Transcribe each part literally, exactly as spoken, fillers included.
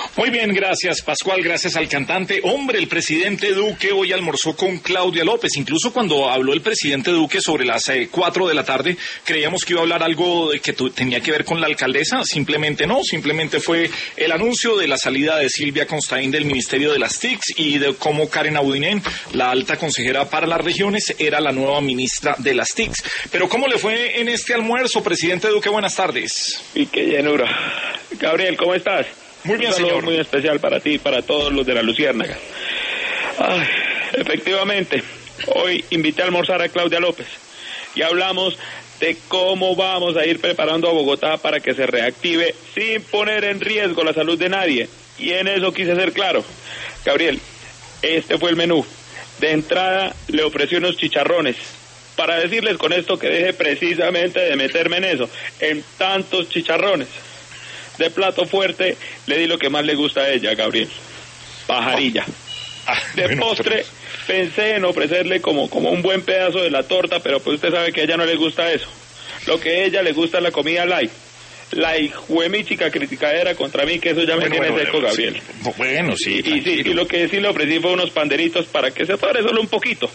Muy bien, gracias Pascual, gracias al cantante. Hombre, el presidente Duque hoy almorzó con Claudia López. Incluso cuando habló el presidente Duque sobre las eh, cuatro de la tarde, creíamos que iba a hablar algo de que tenía que ver con la alcaldesa. Simplemente no, simplemente fue el anuncio de la salida de Silvia Constaín del Ministerio de las T I Cs y de cómo Karen Abudinen, la alta consejera para las regiones, era la nueva ministra de las T I Cs. Pero ¿cómo le fue en este almuerzo, presidente Duque? Buenas tardes. Y qué llenura. Gabriel, ¿cómo estás? Muy bien, Un saludo señor. Muy especial para ti y para todos los de la Luciérnaga. Ay, efectivamente, hoy invité a almorzar a Claudia López y hablamos de cómo vamos a ir preparando a Bogotá para que se reactive sin poner en riesgo la salud de nadie. Y en eso quise ser claro. Gabriel, este fue el menú. De entrada le ofrecí unos chicharrones, para decirles con esto que deje precisamente de meterme en eso, en tantos chicharrones. De plato fuerte le di lo que más le gusta a ella, Gabriel, pajarilla. Ah, de bueno, postre pensé en ofrecerle como, como un buen pedazo de la torta, pero pues usted sabe que a ella no le gusta eso. Lo que a ella le gusta es la comida light. La hijuemíchica criticadera contra mí, que eso ya me bueno, tiene bueno, seco, bueno, Gabriel. Sí. Bueno, sí, Y, y, sí, y lo que sí le ofrecí fue unos panderitos para que se pare solo un poquito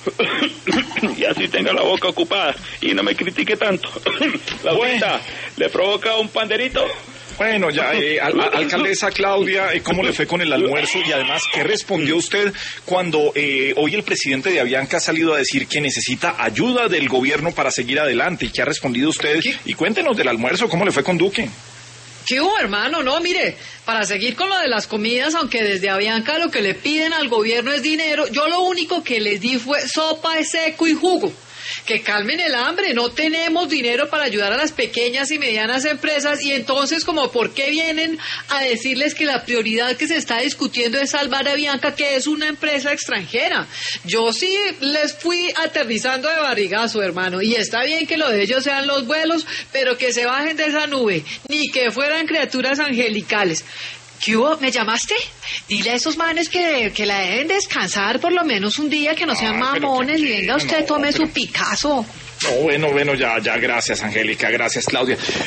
y así tenga la boca ocupada y no me critique tanto. La abuelita, ¿le provoca un panderito? Bueno, ya, eh, al, al, alcaldesa Claudia, eh, ¿cómo le fue con el almuerzo? Y además, ¿qué respondió usted cuando eh, hoy el presidente de Avianca ha salido a decir que necesita ayuda del gobierno para seguir adelante? ¿Y qué ha respondido usted? ¿Qué? Y cuéntenos del almuerzo, ¿cómo le fue con Duque? ¿Qué hubo, hermano? No, mire, para seguir con lo de las comidas, aunque desde Avianca lo que le piden al gobierno es dinero, yo lo único que les di fue sopa de seco y jugo. Que calmen el hambre, no tenemos dinero para ayudar a las pequeñas y medianas empresas y entonces como ¿por qué vienen a decirles que la prioridad que se está discutiendo es salvar a Avianca, que es una empresa extranjera? Yo sí les fui aterrizando de barrigazo, hermano, y está bien que lo de ellos sean los vuelos, pero que se bajen de esa nube, ni que fueran criaturas angelicales. ¿Qué hubo? ¿Me llamaste? Dile a esos manes que, que la dejen descansar por lo menos un día, que no sean ah, mamones, y venga usted, no, tome pero... su Picasso. No, bueno, bueno, ya, ya, gracias, Angélica, gracias, Claudia.